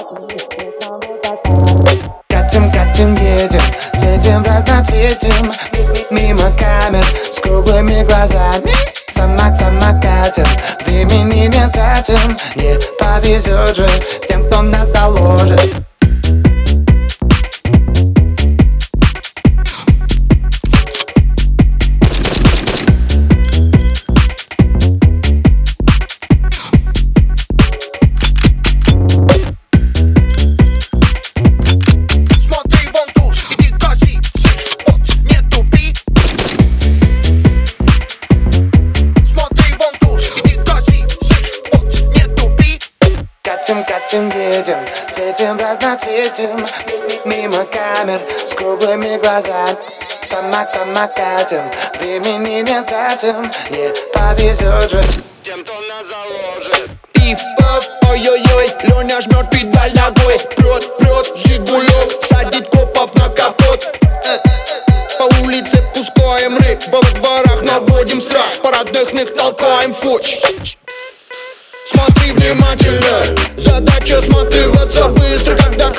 Катим, катим, едем, светим разноцветим, мимо камер с круглыми глазами. Самокатим, времени не тратим, не повезет же тем, кто нас заложит. Катим, едем, светим разноцветим, мимо камер с круглыми глазами. Самокатим, времени не тратим, не повезет же тем, кто нас заложит. Пиф-паф, ой-ой-ой, Леня жмет педаль ногой. Прет, Жигулек, садит копов на капот. По улице пускаем рык, во дворах наводим страх, по родных толкаем фоч. Смотри внимательно, задача сматываться быстро, когда